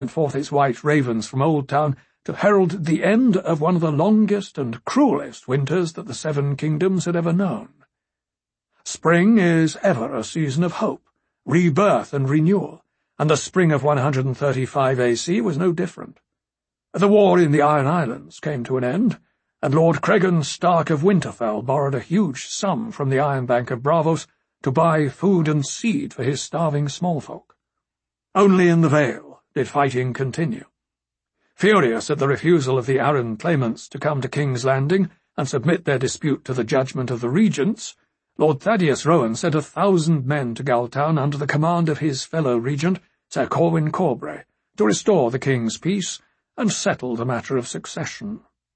forth its white ravens from Old Town to herald the end of one of the longest and cruelest winters that the Seven Kingdoms had ever known. Spring is ever a season of hope, rebirth and renewal, and the spring of 135 AC was no different. The war in the Iron Islands came to an end, and Lord Cregan Stark of Winterfell borrowed a huge sum from the Iron Bank of Braavos to buy food and seed for his starving smallfolk. Only in the Vale did fighting continue. Furious at the refusal of the Arryn claimants to come to King's Landing and submit their dispute to the judgment of the regents, Lord Thaddeus Rowan sent 1,000 men to Galtown under the command of his fellow regent, Sir Corwin Corbray, to restore the king's peace and settle the matter of succession.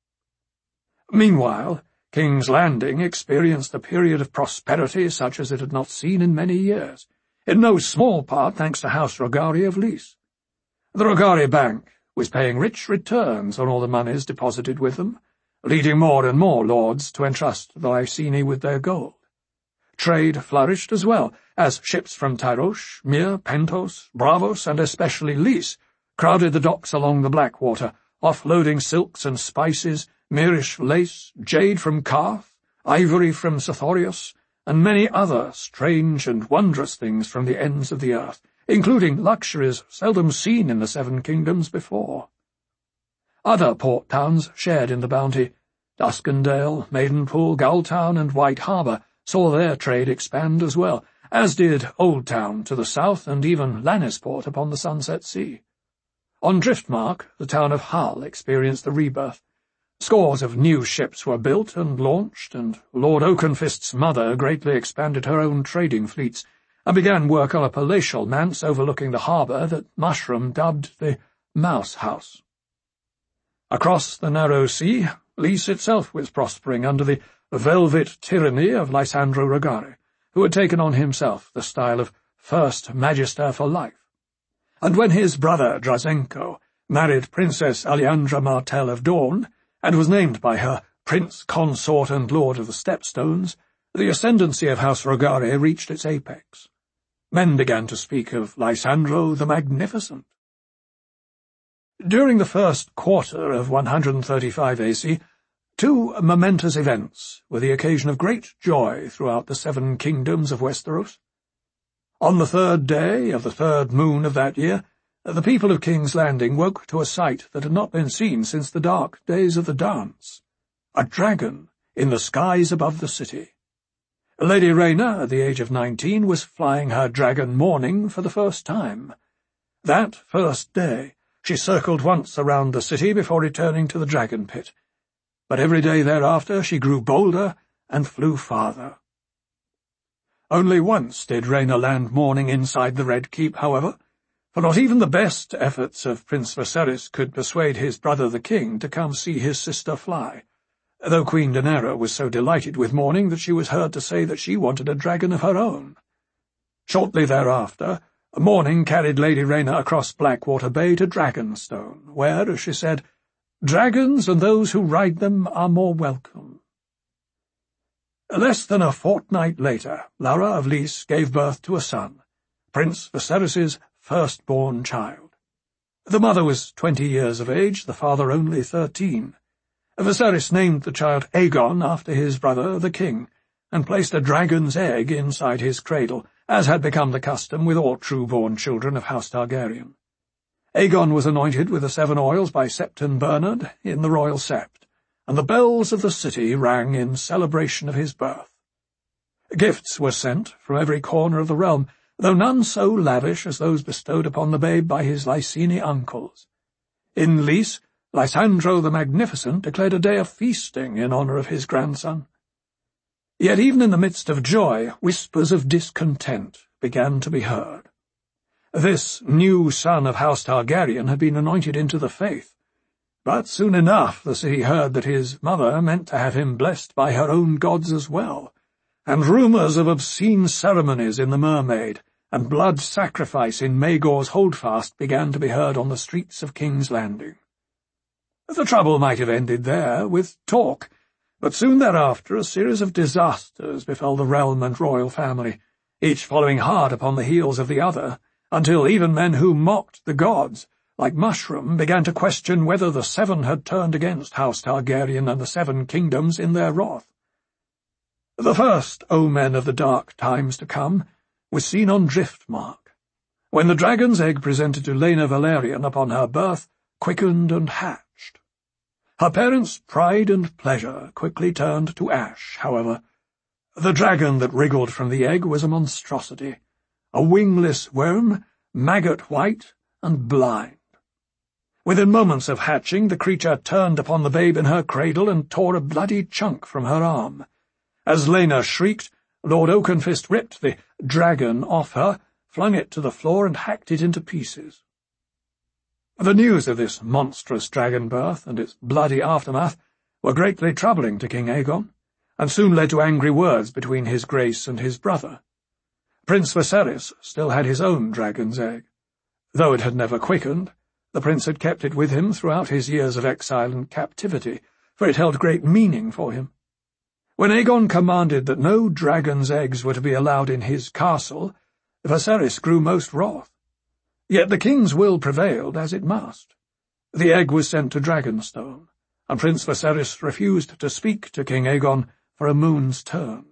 Meanwhile, King's Landing experienced a period of prosperity such as it had not seen in many years, in no small part thanks to House Rogari of Lys. The Rogari Bank was paying rich returns on all the moneys deposited with them, leading more and more lords to entrust the Lyseni with their gold. Trade flourished as well, as ships from Tyrosh, Myr, Pentos, Braavos, and especially Lys crowded the docks along the Blackwater, offloading silks and spices, Myrish lace, jade from Karth, ivory from Sothorios, and many other strange and wondrous things from the ends of the earth, including luxuries seldom seen in the Seven Kingdoms before. Other port towns shared in the bounty. Duskendale, Maidenpool, Gulltown, and White Harbour saw their trade expand as well, as did Old Town to the south and even Lannisport upon the Sunset Sea. On Driftmark, the town of Hull experienced a rebirth. Scores of new ships were built and launched, and Lord Oakenfist's mother greatly expanded her own trading fleets and began work on a palatial manse overlooking the harbour that Mushroom dubbed the Mouse House. Across the narrow sea, Lys itself was prospering under the velvet tyranny of Lysandro Rogari, who had taken on himself the style of First Magister for life. And when his brother Drazenko married Princess Alejandra Martell of Dorne, and was named by her Prince Consort and Lord of the Stepstones, the ascendancy of House Rogari reached its apex. Men began to speak of Lysandro the Magnificent. During the first quarter of 135 AC, two momentous events were the occasion of great joy throughout the Seven Kingdoms of Westeros. On the third day of the third moon of that year, the people of King's Landing woke to a sight that had not been seen since the dark days of the dance. A dragon in the skies above the city. Lady Rhaena, at the age of 19, was flying her dragon Morning for the first time. That first day, she circled once around the city before returning to the dragon pit. But every day thereafter she grew bolder and flew farther. Only once did Rhaena land Morning inside the Red Keep, however, for not even the best efforts of Prince Viserys could persuade his brother the king to come see his sister fly, though Queen Daenerys was so delighted with Morning that she was heard to say that she wanted a dragon of her own. Shortly thereafter, Morning carried Lady Rhaena across Blackwater Bay to Dragonstone, where, as she said, dragons and those who ride them are more welcome. Less than a fortnight later, Lara of Lys gave birth to a son, Prince Viserys's firstborn child. The mother was 20 years of age, the father only 13. Viserys named the child Aegon after his brother, the king, and placed a dragon's egg inside his cradle, as had become the custom with all true-born children of House Targaryen. Aegon was anointed with the 7 oils by Septon Bernard in the royal sept, and the bells of the city rang in celebration of his birth. Gifts were sent from every corner of the realm, though none so lavish as those bestowed upon the babe by his Lyseni uncles. In Lys, Lysandro the Magnificent declared a day of feasting in honour of his grandson. Yet even in the midst of joy, whispers of discontent began to be heard. This new son of House Targaryen had been anointed into the faith, but soon enough the city heard that his mother meant to have him blessed by her own gods as well, and rumours of obscene ceremonies in the Mermaid and blood sacrifice in Maegor's Holdfast began to be heard on the streets of King's Landing. The trouble might have ended there, with talk, but soon thereafter a series of disasters befell the realm and royal family, each following hard upon the heels of the other, until even men who mocked the gods like Mushroom, began to question whether the Seven had turned against House Targaryen and the Seven Kingdoms in their wrath. The first omen of the dark times to come was seen on Driftmark, when the dragon's egg presented to Laena Velaryon upon her birth quickened and hatched. Her parents' pride and pleasure quickly turned to ash, however. The dragon that wriggled from the egg was a monstrosity, a wingless worm, maggot-white and blind. Within moments of hatching, the creature turned upon the babe in her cradle and tore a bloody chunk from her arm. As Laena shrieked, Lord Oakenfist ripped the dragon off her, flung it to the floor and hacked it into pieces. The news of this monstrous dragon birth and its bloody aftermath were greatly troubling to King Aegon, and soon led to angry words between his Grace and his brother. Prince Viserys still had his own dragon's egg. Though it had never quickened, the prince had kept it with him throughout his years of exile and captivity, for it held great meaning for him. When Aegon commanded that no dragon's eggs were to be allowed in his castle, Viserys grew most wroth. Yet the king's will prevailed, as it must. The egg was sent to Dragonstone, and Prince Viserys refused to speak to King Aegon for a moon's turn.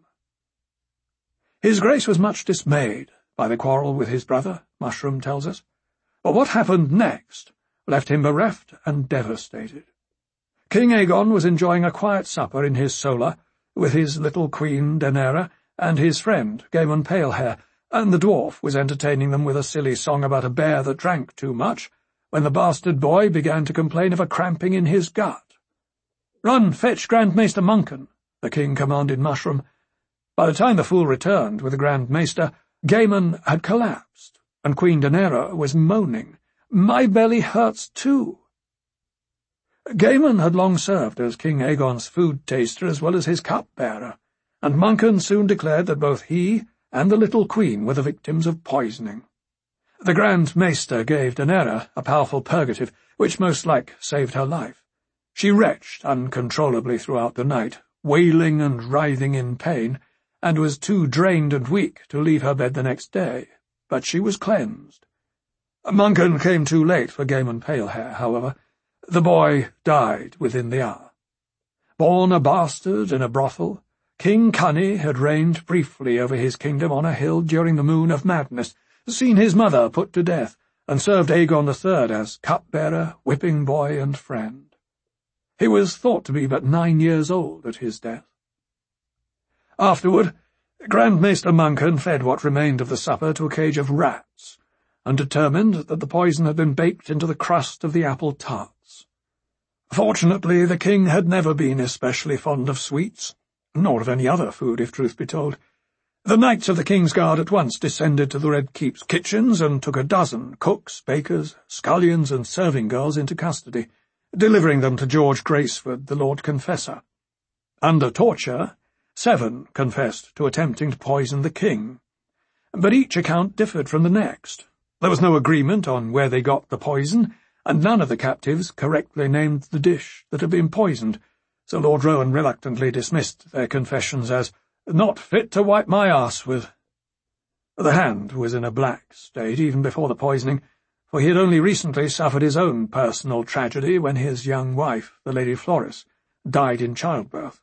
His Grace was much dismayed by the quarrel with his brother, Mushroom tells us, but what happened next left him bereft and devastated. King Aegon was enjoying a quiet supper in his solar with his little queen Daenerys and his friend Gaemon Palehair, and the dwarf was entertaining them with a silly song about a bear that drank too much, when the bastard boy began to complain of a cramping in his gut. "Run, fetch Grand Maester Muncan," the king commanded Mushroom. By the time the fool returned with the Grand Maester, Gaemon had collapsed, and Queen Daenerys was moaning, "My belly hurts too." Gaemon had long served as King Aegon's food taster as well as his cup-bearer, and Muncan soon declared that both he and the little queen were the victims of poisoning. The Grand Maester gave Daenerys a powerful purgative, which most like saved her life. She retched uncontrollably throughout the night, wailing and writhing in pain, and was too drained and weak to leave her bed the next day, but she was cleansed. Muncan came too late for Gaemon Palehair, however. The boy died within the hour. Born a bastard in a brothel, King Cunny had reigned briefly over his kingdom on a hill during the Moon of Madness, seen his mother put to death, and served Aegon III as cupbearer, whipping boy, and friend. He was thought to be but 9 years old at his death. Afterward, Grand Maester Muncan fed what remained of the supper to a cage of rats, and determined that the poison had been baked into the crust of the apple tarts. Fortunately, the king had never been especially fond of sweets, nor of any other food, if truth be told. The knights of the King's Guard at once descended to the Red Keep's kitchens and took a dozen cooks, bakers, scullions, and serving girls into custody, delivering them to George Graceford, the Lord Confessor. Under torture, 7 confessed to attempting to poison the king, but each account differed from the next. There was no agreement on where they got the poison, and none of the captives correctly named the dish that had been poisoned, so Lord Rowan reluctantly dismissed their confessions as not fit to wipe my arse with. The Hand was in a black state even before the poisoning, for he had only recently suffered his own personal tragedy when his young wife, the Lady Floris, died in childbirth.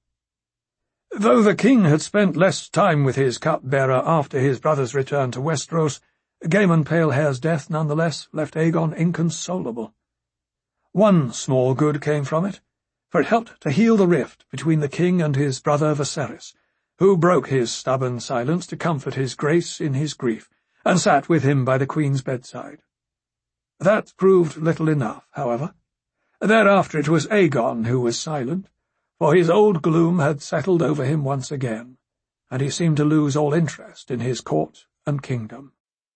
Though the king had spent less time with his cup-bearer after his brother's return to Westeros, Gaemon Palehair's death nonetheless left Aegon inconsolable. One small good came from it, for it helped to heal the rift between the king and his brother Viserys, who broke his stubborn silence to comfort his grace in his grief, and sat with him by the queen's bedside. That proved little enough, however. Thereafter it was Aegon who was silent, for his old gloom had settled over him once again, and he seemed to lose all interest in his court and kingdom.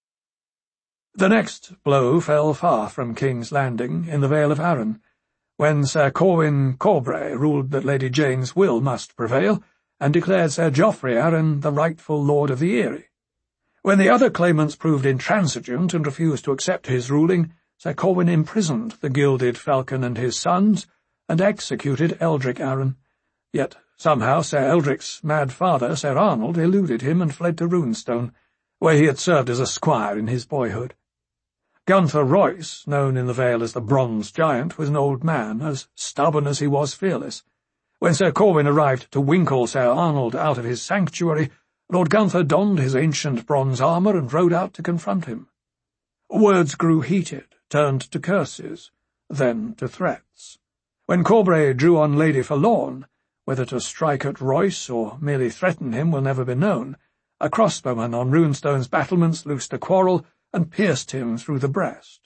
The next blow fell far from King's Landing in the Vale of Arryn, when Sir Corwyn Corbray ruled that Lady Jane's will must prevail, and declared Sir Joffrey Arryn the rightful lord of the Eyrie. When the other claimants proved intransigent and refused to accept his ruling, Sir Corwyn imprisoned the Gilded Falcon and his sons, and executed Eldric Arryn. Yet somehow Sir Eldric's mad father, Sir Arnold, eluded him and fled to Runestone, where he had served as a squire in his boyhood. Gunther Royce, known in the Vale as the Bronze Giant, was an old man, as stubborn as he was fearless. When Sir Corwin arrived to winkle Sir Arnold out of his sanctuary, Lord Gunther donned his ancient bronze armour and rode out to confront him. Words grew heated, turned to curses, then to threats. When Corbray drew on Lady Forlorn, whether to strike at Royce or merely threaten him will never be known, a crossbowman on Runestone's battlements loosed a quarrel and pierced him through the breast.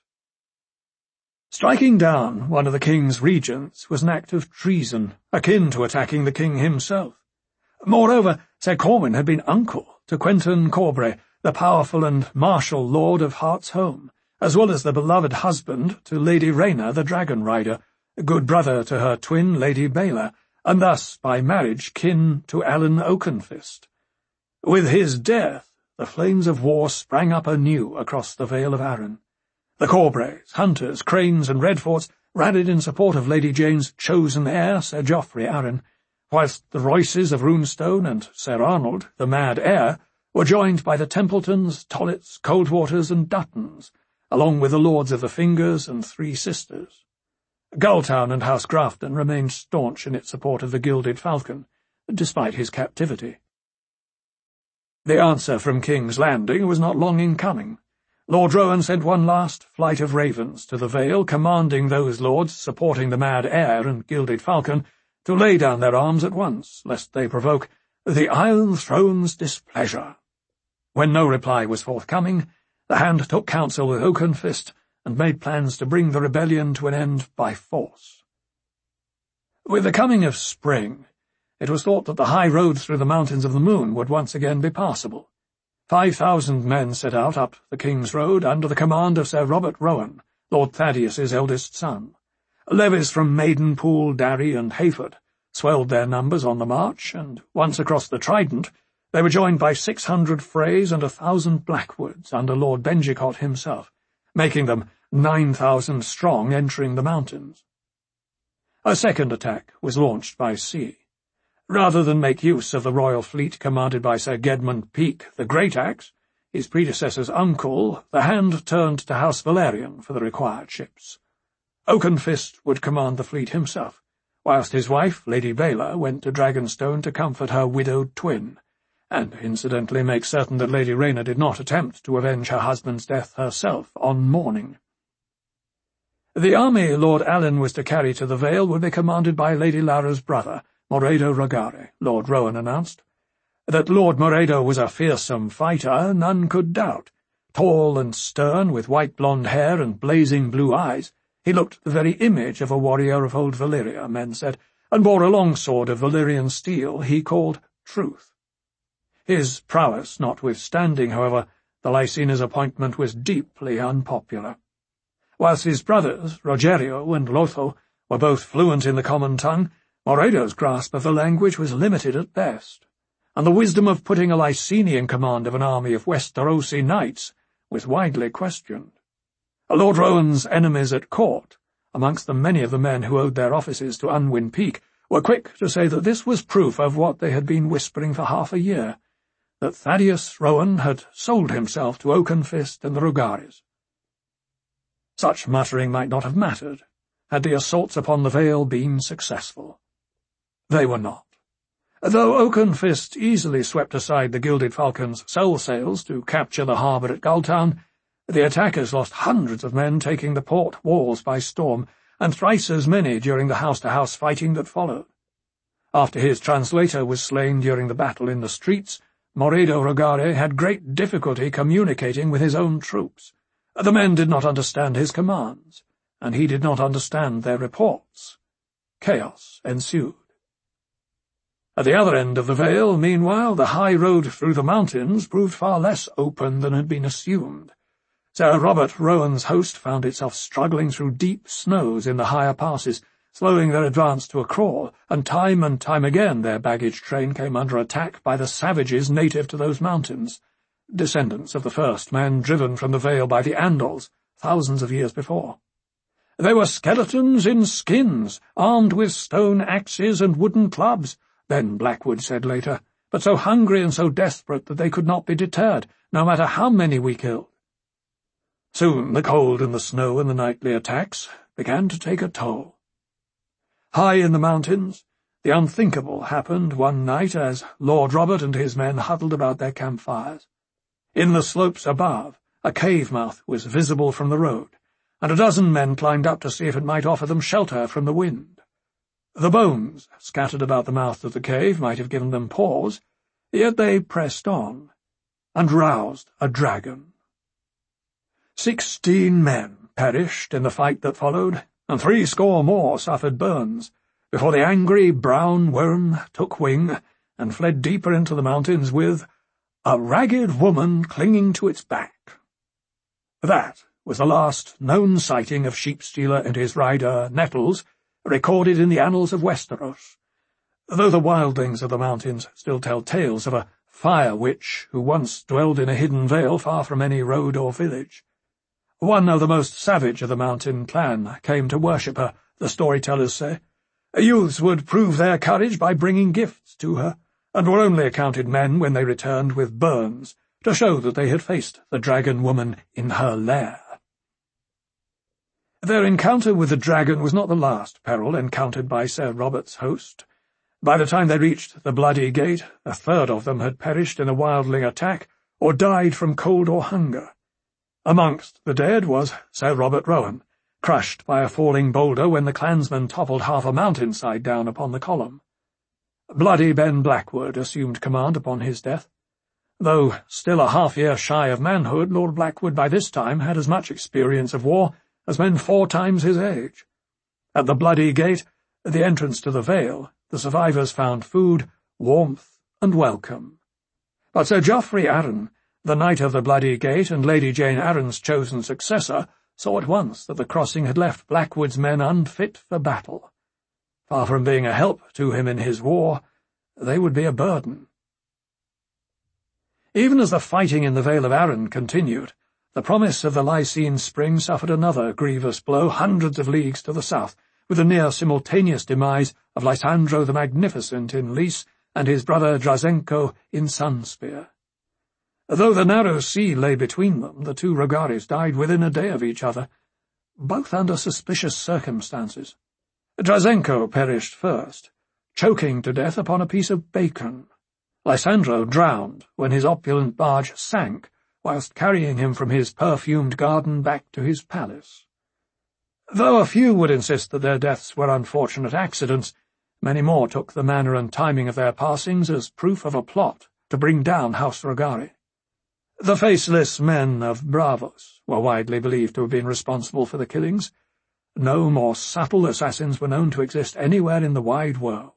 Striking down one of the king's regents was an act of treason, akin to attacking the king himself. Moreover, Sir Corwin had been uncle to Quentin Corbray, the powerful and martial lord of Heartsholme, as well as the beloved husband to Lady Rayna the Dragon Rider, good brother to her twin Lady Baela, and thus, by marriage, kin to Alan Oakenfist. With his death, the flames of war sprang up anew across the Vale of Arryn. The Corbrays, Hunters, Cranes, and Redforts rallied in support of Lady Jane's chosen heir, Sir Geoffrey Arryn, whilst the Royces of Runestone and Sir Arnold, the mad heir, were joined by the Templetons, Tollets, Coldwaters, and Duttons, along with the Lords of the Fingers and Three Sisters. Gulltown and House Grafton remained staunch in its support of the Gilded Falcon, despite his captivity. The answer from King's Landing was not long in coming. Lord Rowan sent one last flight of ravens to the Vale, commanding those lords supporting the mad heir and Gilded Falcon to lay down their arms at once, lest they provoke the Iron Throne's displeasure. When no reply was forthcoming, the Hand took counsel with Oakenfist and made plans to bring the rebellion to an end by force. With the coming of spring, it was thought that the high road through the Mountains of the Moon would once again be passable. 5,000 men set out up the King's Road under the command of Sir Robert Rowan, Lord Thaddeus's eldest son. Levies from Maidenpool, Darry, and Hayford swelled their numbers on the march, and once across the Trident, they were joined by 600 Freys and 1,000 Blackwoods under Lord Benjicott himself, making them 9,000 strong entering the mountains. A second attack was launched by sea. Rather than make use of the royal fleet commanded by Sir Gedmund Peake, the Great Axe, his predecessor's uncle, the Hand turned to House Valerian for the required ships. Oakenfist would command the fleet himself, whilst his wife, Lady Baela, went to Dragonstone to comfort her widowed twin, and incidentally make certain that Lady Rayna did not attempt to avenge her husband's death herself on morning. The army Lord Allen was to carry to the Vale would be commanded by Lady Lara's brother, Moredo Rogare, Lord Rowan announced. That Lord Moredo was a fearsome fighter, none could doubt. Tall and stern, with white blonde hair and blazing blue eyes, he looked the very image of a warrior of old Valyria, men said, and bore a long sword of Valyrian steel he called Truth. His prowess notwithstanding, however, the Lycena's appointment was deeply unpopular. Whilst his brothers, Rogerio and Lotho, were both fluent in the common tongue, Moredo's grasp of the language was limited at best, and the wisdom of putting a Lycene in command of an army of Westerosi knights was widely questioned. Lord Rowan's enemies at court, amongst them many of the men who owed their offices to Unwin Peake, were quick to say that this was proof of what they had been whispering for half a year, that Thaddeus Rowan had sold himself to Oakenfist and the Rogares. Such muttering might not have mattered, had the assaults upon the Vale been successful. They were not. Though Oakenfist easily swept aside the Gilded Falcon's sail sails to capture the harbour at Gulltown, the attackers lost hundreds of men taking the port walls by storm, and thrice as many during the house-to-house fighting that followed. After his translator was slain during the battle in the streets, Moredo Rogare had great difficulty communicating with his own troops. The men did not understand his commands, and he did not understand their reports. Chaos ensued. At the other end of the Vale, meanwhile, the high road through the mountains proved far less open than had been assumed. Sir Robert Rowan's host found itself struggling through deep snows in the higher passes, slowing their advance to a crawl, and time again their baggage train came under attack by the savages native to those mountains, descendants of the first men driven from the Vale by the Andals thousands of years before. They were skeletons in skins, armed with stone axes and wooden clubs, Ben Blackwood said later, but so hungry and so desperate that they could not be deterred, no matter how many we killed. Soon the cold and the snow and the nightly attacks began to take a toll. High in the mountains, the unthinkable happened one night as Lord Robert and his men huddled about their campfires. In the slopes above, a cave mouth was visible from the road, and a dozen men climbed up to see if it might offer them shelter from the wind. The bones scattered about the mouth of the cave might have given them pause, yet they pressed on, and roused a dragon. 16 men perished in the fight that followed, and 60 more suffered burns, before the angry brown worm took wing and fled deeper into the mountains with a ragged woman clinging to its back. That was the last known sighting of Sheep-stealer and his rider, Nettles, recorded in the annals of Westeros, though the wildlings of the mountains still tell tales of a fire witch who once dwelled in a hidden vale far from any road or village. One of the most savage of the mountain clan came to worship her, the storytellers say. Youths would prove their courage by bringing gifts to her, and were only accounted men when they returned with burns, to show that they had faced the dragon woman in her lair. Their encounter with the dragon was not the last peril encountered by Sir Robert's host. By the time they reached the Bloody Gate, a third of them had perished in a wildling attack, or died from cold or hunger. Amongst the dead was Sir Robert Rowan, crushed by a falling boulder when the clansmen toppled half a mountainside down upon the column. Bloody Ben Blackwood assumed command upon his death. Though still a half-year shy of manhood, Lord Blackwood by this time had as much experience of war as men 4 times his age. At the Bloody Gate, at the entrance to the Vale, the survivors found food, warmth, and welcome. But Sir Geoffrey Arryn, the Knight of the Bloody Gate and Lady Jane Arryn's chosen successor, saw at once that the crossing had left Blackwood's men unfit for battle. Far from being a help to him in his war, they would be a burden. Even as the fighting in the Vale of Arryn continued, the promise of the Lysene Spring suffered another grievous blow hundreds of leagues to the south, with the near-simultaneous demise of Lysandro the Magnificent in Lys and his brother Drazenko in Sunspear. Though the narrow sea lay between them, the 2 Rogaris died within a day of each other, both under suspicious circumstances. Drazenko perished first, choking to death upon a piece of bacon. Lysandro drowned when his opulent barge sank, whilst carrying him from his perfumed garden back to his palace. Though a few would insist that their deaths were unfortunate accidents, many more took the manner and timing of their passings as proof of a plot to bring down House Rogari. The faceless men of Braavos were widely believed to have been responsible for the killings. No more subtle assassins were known to exist anywhere in the wide world.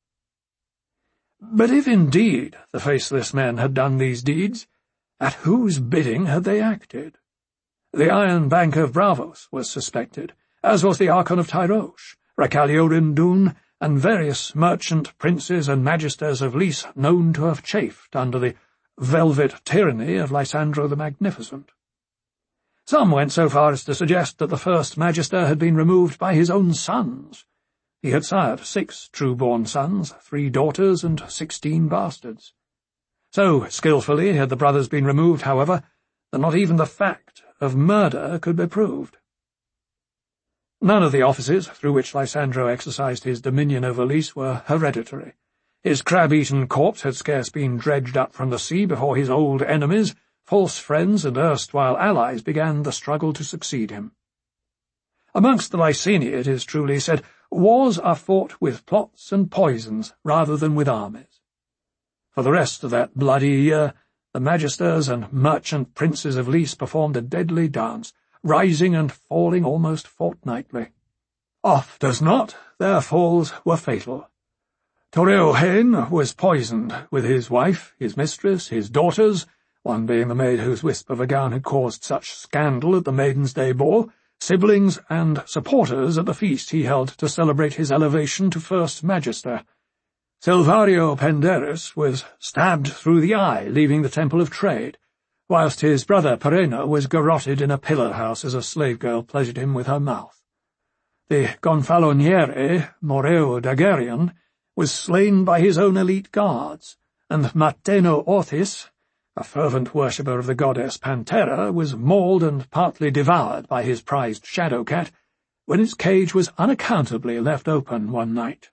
But if indeed the faceless men had done these deeds, at whose bidding had they acted? The Iron Bank of Braavos was suspected, as was the Archon of Tyrosh, Racalio Rindun, and various merchant princes and magisters of Lys known to have chafed under the velvet tyranny of Lysandro the Magnificent. Some went so far as to suggest that the first magister had been removed by his own sons. He had sired 6 true-born sons, 3 daughters, and 16 bastards. So skilfully had the brothers been removed, however, that not even the fact of murder could be proved. None of the offices through which Lysandro exercised his dominion over Lys were hereditary. His crab-eaten corpse had scarce been dredged up from the sea before his old enemies, false friends and erstwhile allies began the struggle to succeed him. Amongst the Lyseni, it is truly said, wars are fought with plots and poisons rather than with armies. For the rest of that bloody year, the magisters and merchant princes of Lys performed a deadly dance, rising and falling almost fortnightly. Oft as not, their falls were fatal. Toreo-Hain was poisoned, with his wife, his mistress, his daughters, one being the maid whose wisp of a gown had caused such scandal at the Maiden's Day ball, siblings and supporters at the feast he held to celebrate his elevation to First Magister. Silvario Penderus was stabbed through the eye, leaving the Temple of Trade, whilst his brother Perena was garroted in a pillar-house as a slave-girl pleasured him with her mouth. The Gonfaloniere, Moreo Daguerrean, was slain by his own elite guards, and Mateno Orthis, a fervent worshipper of the goddess Pantera, was mauled and partly devoured by his prized shadow cat when its cage was unaccountably left open one night.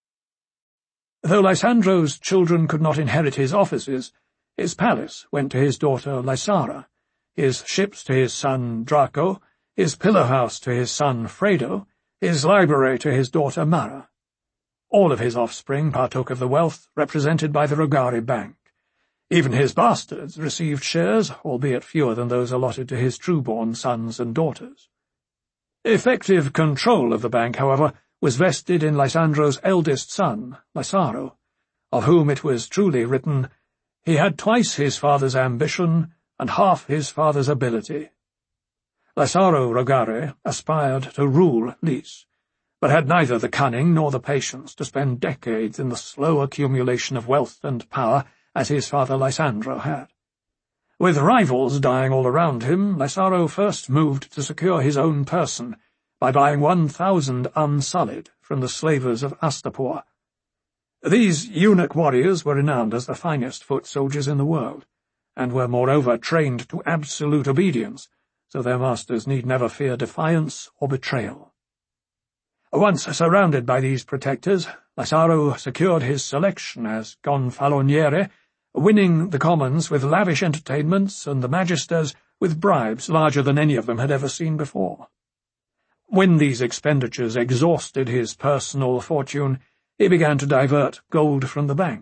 Though Lysandro's children could not inherit his offices, his palace went to his daughter Lysara, his ships to his son Draco, his pillar-house to his son Fredo, his library to his daughter Mara. All of his offspring partook of the wealth represented by the Rogari Bank. Even his bastards received shares, albeit fewer than those allotted to his true-born sons and daughters. Effective control of the bank, however, was vested in Lysandro's eldest son, Lysaro, of whom it was truly written, "He had twice his father's ambition and half his father's ability." Lysaro Rogare aspired to rule Lys, but had neither the cunning nor the patience to spend decades in the slow accumulation of wealth and power as his father Lysandro had. With rivals dying all around him, Lysaro first moved to secure his own person by buying 1,000 unsullied from the slavers of Astapor. These eunuch warriors were renowned as the finest foot soldiers in the world, and were moreover trained to absolute obedience, so their masters need never fear defiance or betrayal. Once surrounded by these protectors, Lysaro secured his selection as Gonfaloniere, winning the commons with lavish entertainments and the magisters with bribes larger than any of them had ever seen before. When these expenditures exhausted his personal fortune, he began to divert gold from the bank.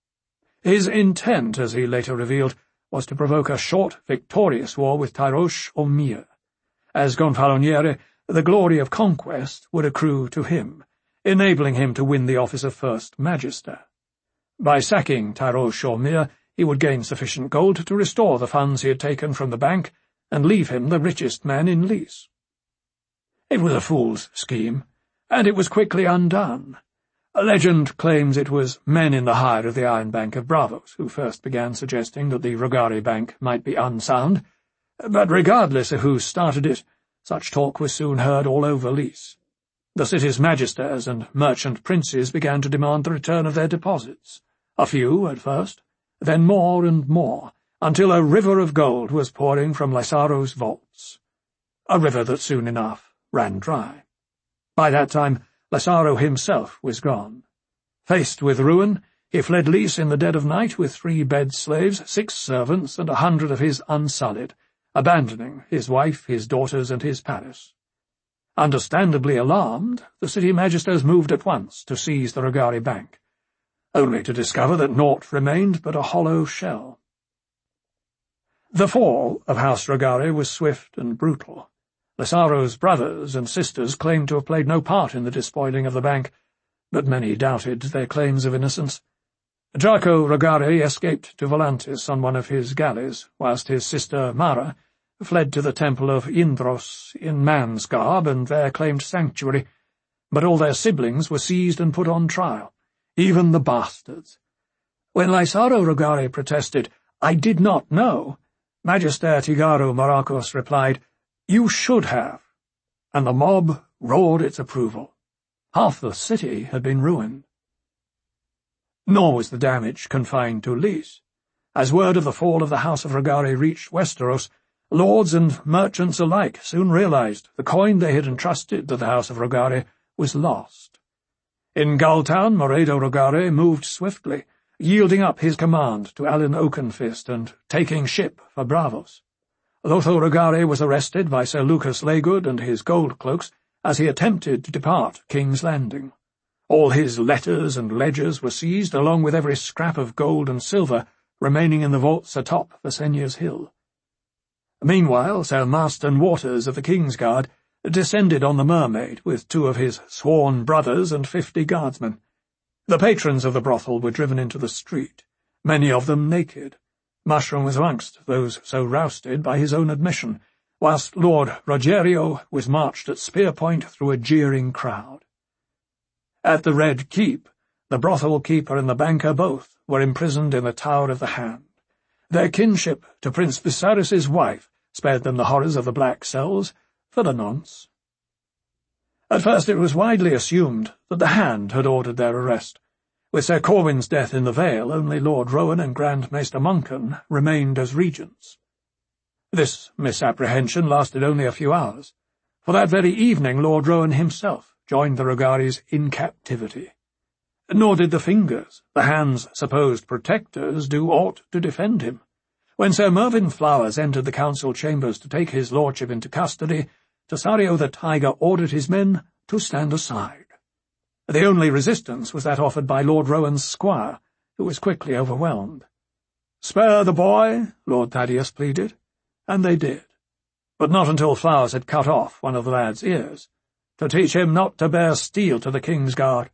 His intent, as he later revealed, was to provoke a short, victorious war with Tyrosh or Mir. As Gonfaloniere, the glory of conquest would accrue to him, enabling him to win the office of First Magister. By sacking Tyrosh or Mir, he would gain sufficient gold to restore the funds he had taken from the bank and leave him the richest man in Lys. It was a fool's scheme, and it was quickly undone. A legend claims it was men in the hire of the Iron Bank of Bravos who first began suggesting that the Rogari Bank might be unsound, but regardless of who started it, such talk was soon heard all over Lys. The city's magisters and merchant princes began to demand the return of their deposits, a few at first, then more and more, until a river of gold was pouring from Lysaro's vaults, a river that soon enough ran dry. By that time, Lysaro himself was gone. Faced with ruin, he fled Lys in the dead of night with 3 bed slaves, 6 servants, and 100 of his unsullied, abandoning his wife, his daughters, and his palace. Understandably alarmed, the city magisters moved at once to seize the Rogari Bank, only to discover that naught remained but a hollow shell. The fall of House Rogari was swift and brutal. Lysaro's brothers and sisters claimed to have played no part in the despoiling of the bank, but many doubted their claims of innocence. Draco Rogari escaped to Volantis on one of his galleys, whilst his sister Mara fled to the temple of Indros in man's garb and there claimed sanctuary, but all their siblings were seized and put on trial, even the bastards. When Lysaro Rogari protested, "I did not know," Magister Tigaro Maracos replied, "You should have," and the mob roared its approval. Half the city had been ruined. Nor was the damage confined to Lys. As word of the fall of the House of Rogari reached Westeros, lords and merchants alike soon realized the coin they had entrusted to the House of Rogari was lost. In Gulltown, Moredo Rogari moved swiftly, yielding up his command to Alan Oakenfist and taking ship for Bravos. Lotho Rogari was arrested by Sir Lucas Legud and his gold cloaks as he attempted to depart King's Landing. All his letters and ledgers were seized, along with every scrap of gold and silver remaining in the vaults atop Visenya's Hill. Meanwhile, Sir Marston Waters of the Kingsguard descended on the Mermaid with 2 of his sworn brothers and 50 guardsmen. The patrons of the brothel were driven into the street, many of them naked. Mushroom was amongst those so rousted by his own admission, whilst Lord Rogerio was marched at spear point through a jeering crowd. At the Red Keep, the brothel keeper and the banker both were imprisoned in the Tower of the Hand. Their kinship to Prince Viserys' wife spared them the horrors of the black cells, for the nonce. At first it was widely assumed that the Hand had ordered their arrest, With Sir Corwin's death in the Vale, only Lord Rowan and Grand Maester Monken remained as regents. This misapprehension lasted only a few hours, for that very evening Lord Rowan himself joined the Rogaris in captivity. Nor did the fingers, the hand's supposed protectors, do aught to defend him. When Sir Mervyn Flowers entered the council chambers to take his lordship into custody, Tassario the Tiger ordered his men to stand aside. The only resistance was that offered by Lord Rowan's squire, who was quickly overwhelmed. "Spare the boy," Lord Thaddeus pleaded, and they did, but not until Flowers had cut off one of the lad's ears, to teach him not to bear steel to the king's guard.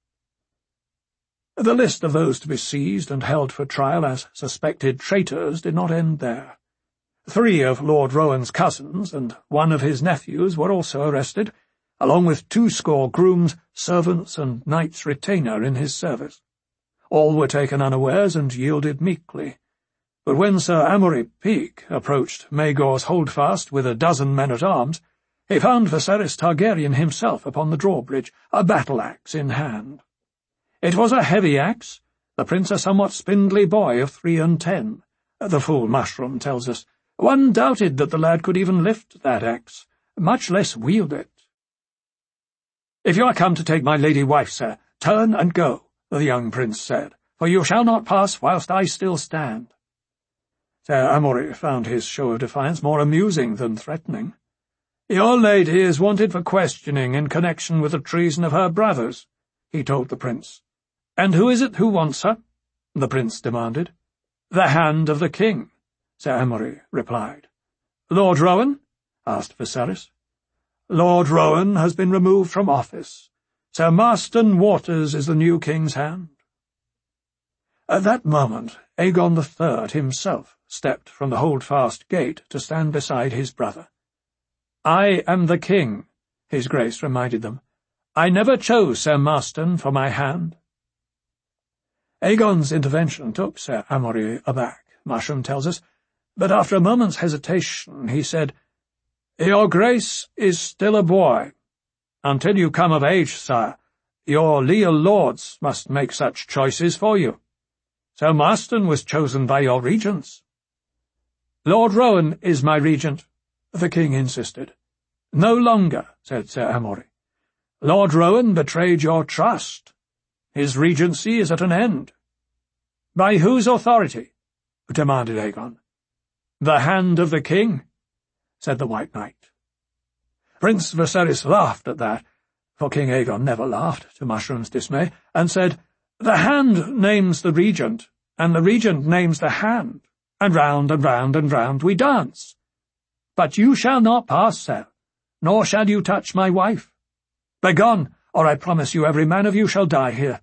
The list of those to be seized and held for trial as suspected traitors did not end there. 3 of Lord Rowan's cousins and 1 of his nephews were also arrested, along with 20 grooms, servants, and knights' retainer in his service. All were taken unawares and yielded meekly. But when Sir Amory Peake approached Maegor's Holdfast with a dozen men-at-arms, he found Viserys Targaryen himself upon the drawbridge, a battle-axe in hand. It was a heavy axe, the prince a somewhat spindly boy of 3 and 10, the fool Mushroom tells us. One doubted that the lad could even lift that axe, much less wield it. "If you are come to take my lady wife, sir, turn and go," the young prince said, "for you shall not pass whilst I still stand." Sir Amory found his show of defiance more amusing than threatening. "Your lady is wanted for questioning in connection with the treason of her brothers," he told the prince. "And who is it who wants her?" the prince demanded. "The hand of the king," Sir Amory replied. "Lord Rowan?" asked Viserys. "Lord Rowan has been removed from office. Sir Marston Waters is the new king's hand." At that moment Aegon III himself stepped from the Holdfast gate to stand beside his brother. "I am the king," his grace reminded them. "I never chose Sir Marston for my hand." Aegon's intervention took Sir Amory aback, Mushroom tells us, but after a moment's hesitation he said, "Your grace is still a boy. Until you come of age, sire, your leal lords must make such choices for you. Sir Marston was chosen by your regents." "Lord Rowan is my regent," the king insisted. "No longer," said Sir Amory. "Lord Rowan betrayed your trust. His regency is at an end." "By whose authority?" demanded Aegon. "The hand of the king," said the White Knight. Prince Viserys laughed at that, for King Aegon never laughed, to Mushroom's dismay, and said, "The hand names the regent, and the regent names the hand, and round and round and round we dance. But you shall not pass, sir, nor shall you touch my wife. Begone, or I promise you every man of you shall die here."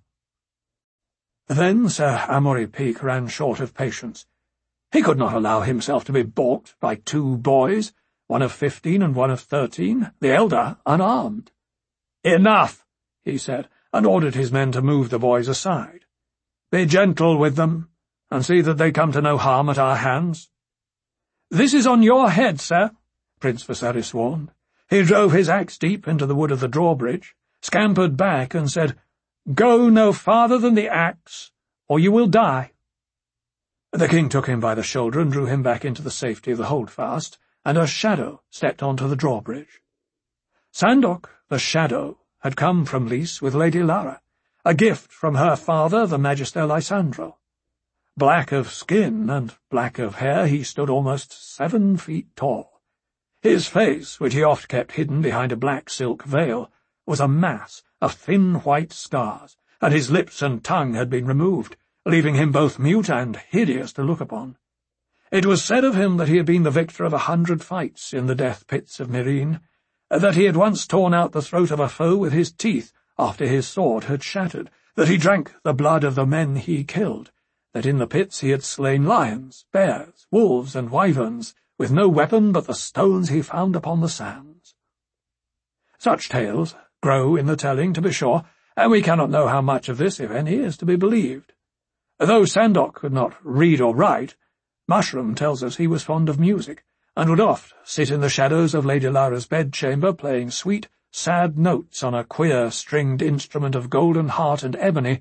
Then Sir Amory Peake ran short of patience. He could not allow himself to be balked by 2 boys, one of 15 and one of 13, the elder unarmed. "Enough," he said, and ordered his men to move the boys aside. "Be gentle with them, and see that they come to no harm at our hands." "This is on your head, sir," Prince Viserys warned. He drove his axe deep into the wood of the drawbridge, scampered back, and said, "Go no farther than the axe, or you will die." The king took him by the shoulder and drew him back into the safety of the Holdfast, and a shadow stepped onto the drawbridge. Sandok, the shadow, had come from Lys with Lady Lara, a gift from her father, the Magister Lysandro. Black of skin and black of hair, he stood almost 7 feet tall. His face, which he oft kept hidden behind a black silk veil, was a mass of thin white scars, and his lips and tongue had been removed, leaving him both mute and hideous to look upon. It was said of him that he had been the victor of 100 fights in the death pits of Meereen, that he had once torn out the throat of a foe with his teeth after his sword had shattered, that he drank the blood of the men he killed, that in the pits he had slain lions, bears, wolves, and wyverns, with no weapon but the stones he found upon the sands. Such tales grow in the telling, to be sure, and we cannot know how much of this, if any, is to be believed. Though Sandok could not read or write, Mushroom tells us he was fond of music, and would oft sit in the shadows of Lady Lara's bedchamber playing sweet, sad notes on a queer stringed instrument of golden heart and ebony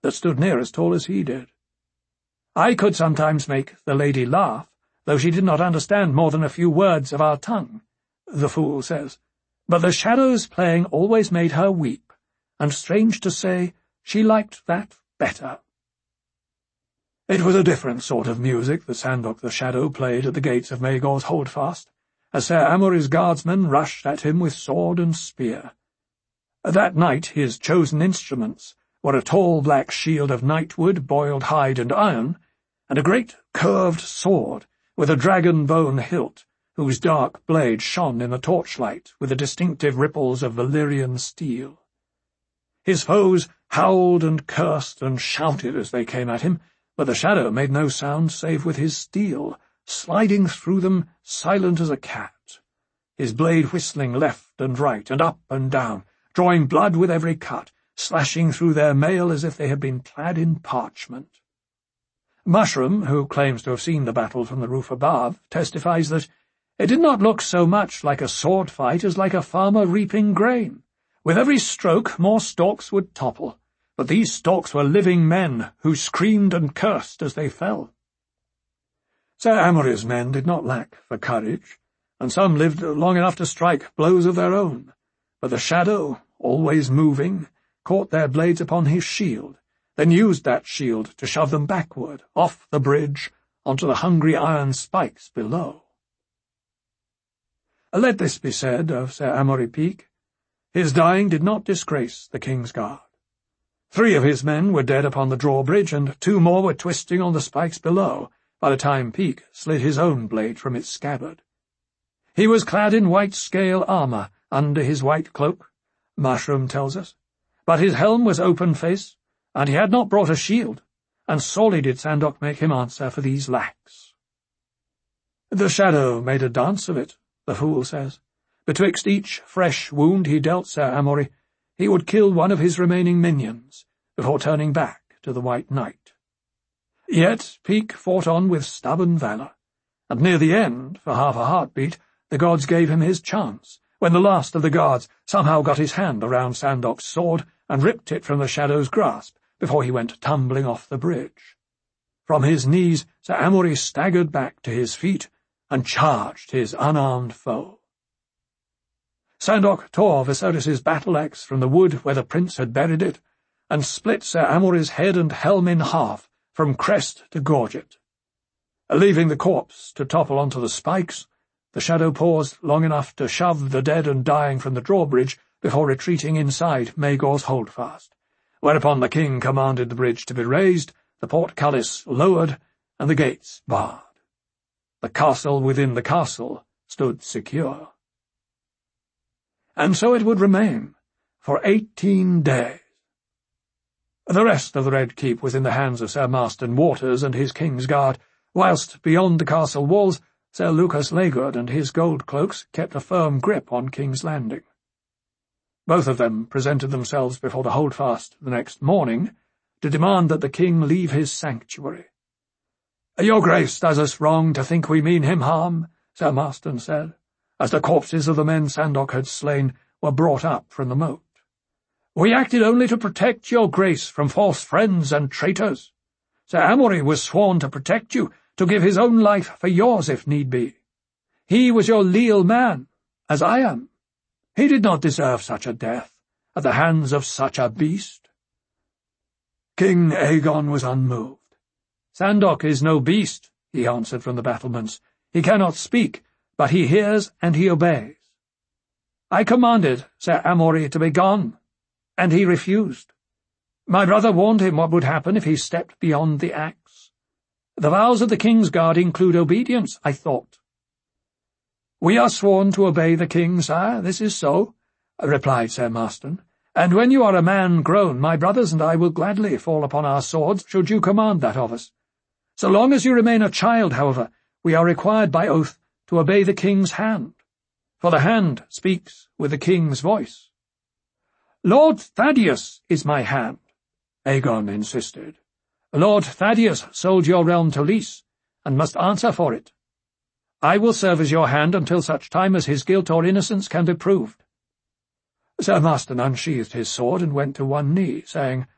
that stood near as tall as he did. I could sometimes make the lady laugh, though she did not understand more than a few words of our tongue, the fool says, but the shadows playing always made her weep, and strange to say, she liked that better. It was a different sort of music that Sandok the Shadow played at the gates of Maegor's Holdfast, as Ser Amory's guardsmen rushed at him with sword and spear. That night his chosen instruments were a tall black shield of nightwood, boiled hide and iron, and a great curved sword with a dragon-bone hilt, whose dark blade shone in the torchlight with the distinctive ripples of Valyrian steel. His foes howled and cursed and shouted as they came at him, but the Shadow made no sound save with his steel, sliding through them silent as a cat, his blade whistling left and right and up and down, drawing blood with every cut, slashing through their mail as if they had been clad in parchment. Mushroom, who claims to have seen the battle from the roof above, testifies that it did not look so much like a sword fight as like a farmer reaping grain. With every stroke more stalks would topple, but these stalks were living men who screamed and cursed as they fell. Ser Amory's men did not lack for courage, and some lived long enough to strike blows of their own, but the Shadow, always moving, caught their blades upon his shield, then used that shield to shove them backward, off the bridge, onto the hungry iron spikes below. Let this be said of Ser Amory Peake. His dying did not disgrace the King's Guard. 3 of his men were dead upon the drawbridge, and 2 more were twisting on the spikes below, by the time Peake slid his own blade from its scabbard. He was clad in white scale armour under his white cloak, Mushroom tells us, but his helm was open-face, and he had not brought a shield, and sorely did Sandok make him answer for these lacks. The Shadow made a dance of it, the fool says. Betwixt each fresh wound he dealt Ser Amory, he would kill one of his remaining minions, before turning back to the White Knight. Yet Peake fought on with stubborn valour, and near the end, for half a heartbeat, the gods gave him his chance, when the last of the guards somehow got his hand around Sandok's sword and ripped it from the Shadow's grasp before he went tumbling off the bridge. From his knees Ser Amory staggered back to his feet and charged his unarmed foe. Sandok tore Viserys's battle-axe from the wood where the prince had buried it, and split Ser Amory's head and helm in half, from crest to gorget. Leaving the corpse to topple onto the spikes, the Shadow paused long enough to shove the dead and dying from the drawbridge before retreating inside Maegor's Holdfast, whereupon the king commanded the bridge to be raised, the portcullis lowered, and the gates barred. The castle within the castle stood secure. And so it would remain, for 18 days. The rest of the Red Keep was in the hands of Sir Marston Waters and his King's Guard, whilst beyond the castle walls Sir Lucas Legord and his gold cloaks kept a firm grip on King's Landing. Both of them presented themselves before the Holdfast the next morning to demand that the king leave his sanctuary. "Your Grace does us wrong to think we mean him harm," Sir Marston said, as the corpses of the men Sandok had slain were brought up from the moat. "We acted only to protect your Grace from false friends and traitors. Ser Amory was sworn to protect you, to give his own life for yours if need be. He was your leal man, as I am. He did not deserve such a death, at the hands of such a beast." King Aegon was unmoved. "Sandok is no beast," he answered from the battlements. "He cannot speak, but he hears and he obeys. I commanded Ser Amory to be gone, and he refused. My brother warned him what would happen if he stepped beyond the axe. The vows of the King's Guard include obedience, I thought." "We are sworn to obey the king, sire, this is so," replied Sir Marston, "and when you are a man grown, my brothers and I will gladly fall upon our swords should you command that of us. So long as you remain a child, however, we are required by oath to obey the king's hand, for the hand speaks with the king's voice." "Lord Thaddeus is my hand," Aegon insisted. "Lord Thaddeus sold your realm to Lys, and must answer for it. I will serve as your hand until such time as his guilt or innocence can be proved." Sir Marston unsheathed his sword and went to one knee, saying,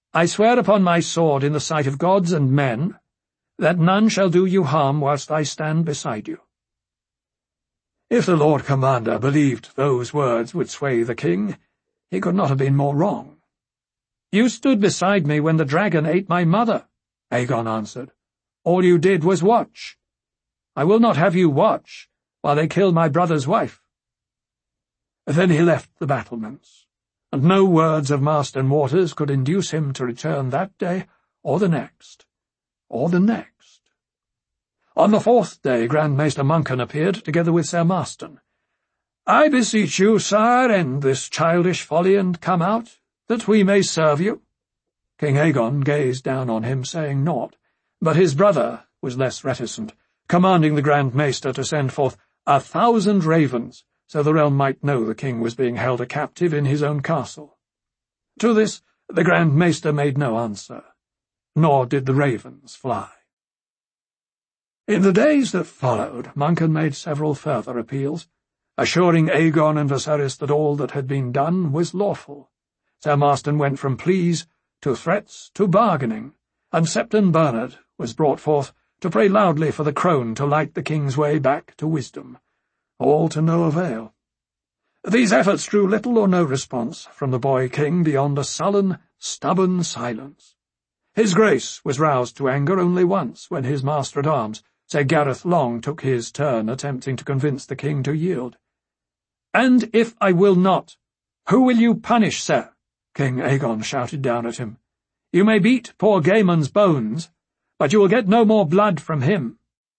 I swear upon my sword in the sight of gods and men, that none shall do you harm whilst I stand beside you." If the Lord Commander believed those words would sway the king, he could not have been more wrong. "You stood beside me when the dragon ate my mother," Aegon answered. "All you did was watch. I will not have you watch while they kill my brother's wife." Then he left the battlements, and no words of Marston Waters could induce him to return that day, or the next, or the next. On the 4th day Grand Maester Monken appeared, together with Sir Marston. "I beseech you, sire, end this childish folly and come out, that we may serve you." King Aegon gazed down on him, saying naught, but his brother was less reticent, commanding the Grand Maester to send forth 1,000 ravens, so the realm might know the king was being held a captive in his own castle. To this the Grand Maester made no answer, nor did the ravens fly. In the days that followed, Monken made several further appeals, assuring Aegon and Viserys that all that had been done was lawful. Sir Marston went from pleas to threats to bargaining, and Septon Bernard was brought forth to pray loudly for the crone to light the king's way back to wisdom, all to no avail. These efforts drew little or no response from the boy king beyond a sullen, stubborn silence. His grace was roused to anger only once, when his master-at-arms, Sir Gareth Long, took his turn attempting to convince the king to yield. "And if I will not, who will you punish, sir?" King Aegon shouted down at him. "You may beat poor Gaimon's bones, but you will get no more blood from him."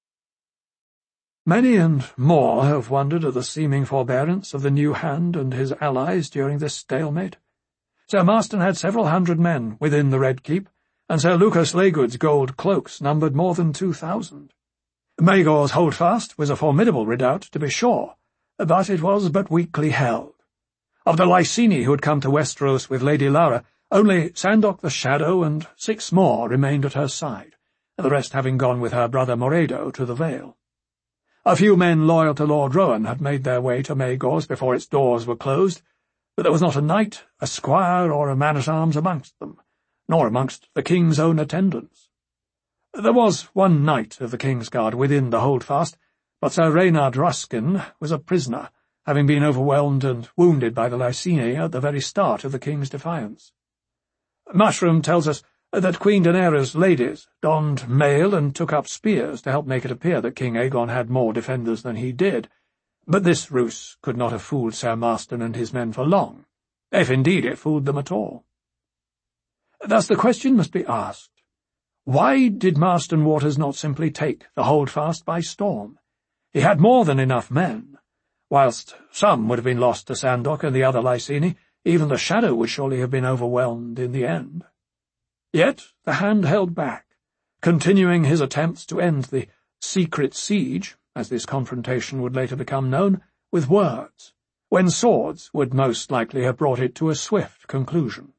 Many and more have wondered at the seeming forbearance of the new hand and his allies during this stalemate. Sir Marston had several hundred men within the Red Keep, and Sir Lucas Legud's gold cloaks numbered more than 2,000. Maegor's Holdfast was a formidable redoubt, to be sure, but it was but weakly held. Of the Lyseni who had come to Westeros with Lady Lara, only Sandok the Shadow and 6 more remained at her side, the rest having gone with her brother Moredo to the Vale. A few men loyal to Lord Rowan had made their way to Maegor's before its doors were closed, but there was not a knight, a squire, or a man-at-arms amongst them, nor amongst the king's own attendants. There was one knight of the King's Guard within the Holdfast, but Sir Reynard Ruskin was a prisoner, having been overwhelmed and wounded by the Lyseni at the very start of the king's defiance. Mushroom tells us that Queen Daenerys' ladies donned mail and took up spears to help make it appear that King Aegon had more defenders than he did, but this ruse could not have fooled Sir Marston and his men for long, if indeed it fooled them at all. Thus the question must be asked, why did Marston Waters not simply take the Holdfast by storm? He had more than enough men. Whilst some would have been lost to Sandok and the other Lyseni, even the Shadow would surely have been overwhelmed in the end. Yet the Hand held back, continuing his attempts to end the secret siege, as this confrontation would later become known, with words, when swords would most likely have brought it to a swift conclusion.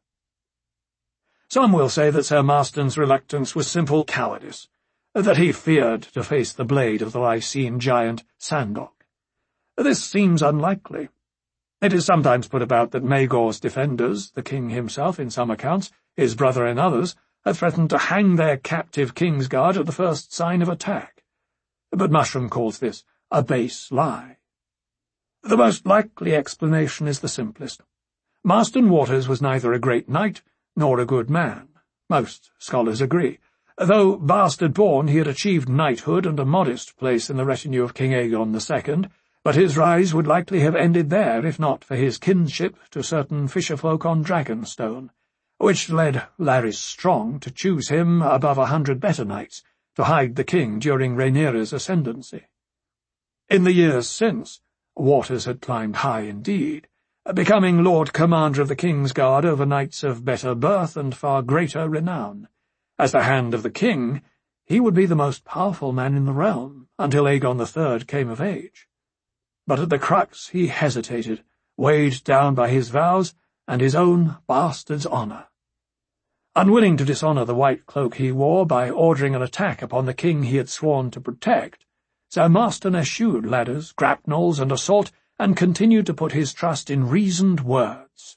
Some will say that Sir Marston's reluctance was simple cowardice, that he feared to face the blade of the Lysene giant Sandok. This seems unlikely. It is sometimes put about that Maegor's defenders, the king himself in some accounts, his brother in others, had threatened to hang their captive Kingsguard at the first sign of attack. But Mushroom calls this a base lie. The most likely explanation is the simplest. Marston Waters was neither a great knight nor a good man. Most scholars agree. Though bastard-born, he had achieved knighthood and a modest place in the retinue of King Aegon II, but his rise would likely have ended there if not for his kinship to certain fisherfolk on Dragonstone, which led Larys Strong to choose him above 100 better knights to hide the king during Rhaenyra's ascendancy. In the years since, Waters had climbed high indeed, becoming Lord Commander of the King's Guard over knights of better birth and far greater renown. As the Hand of the King, he would be the most powerful man in the realm until Aegon III came of age. But at the crux he hesitated, weighed down by his vows and his own bastard's honour. Unwilling to dishonour the white cloak he wore by ordering an attack upon the king he had sworn to protect, Sir Marston eschewed ladders, grapnels, and assault, and continued to put his trust in reasoned words,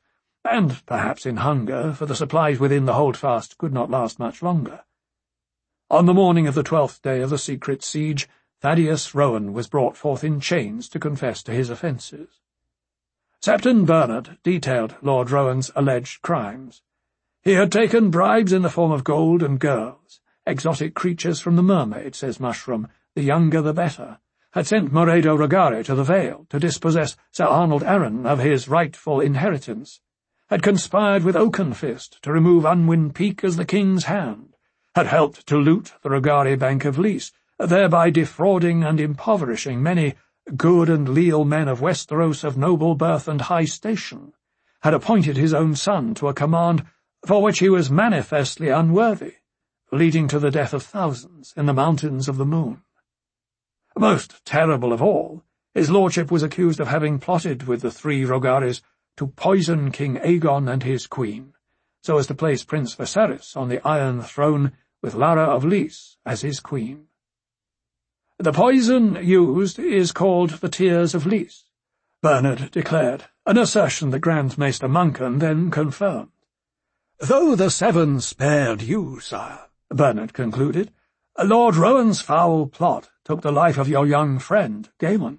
and perhaps in hunger, for the supplies within the holdfast could not last much longer. On the morning of the 12th day of the secret siege, Thaddeus Rowan was brought forth in chains to confess to his offences. Septon Bernard detailed Lord Rowan's alleged crimes. He had taken bribes in the form of gold and girls, exotic creatures from the Mermaid, says Mushroom, the younger the better, had sent Moredo Rogare to the Vale to dispossess Sir Arnold Arran of his rightful inheritance, had conspired with Oakenfist to remove Unwin Peak as the king's hand, had helped to loot the Rogare Bank of Lys, thereby defrauding and impoverishing many good and leal men of Westeros of noble birth and high station, had appointed his own son to a command for which he was manifestly unworthy, leading to the death of thousands in the mountains of the moon. Most terrible of all, his lordship was accused of having plotted with the 3 Rogares to poison King Aegon and his queen, so as to place Prince Viserys on the Iron Throne with Lara of Lys as his queen. The poison used is called the Tears of Lys, Bernard declared, an assertion that Grand Maester Monken then confirmed. Though the 7 spared you, sire, Bernard concluded, Lord Rowan's foul plot took the life of your young friend, Gaemon.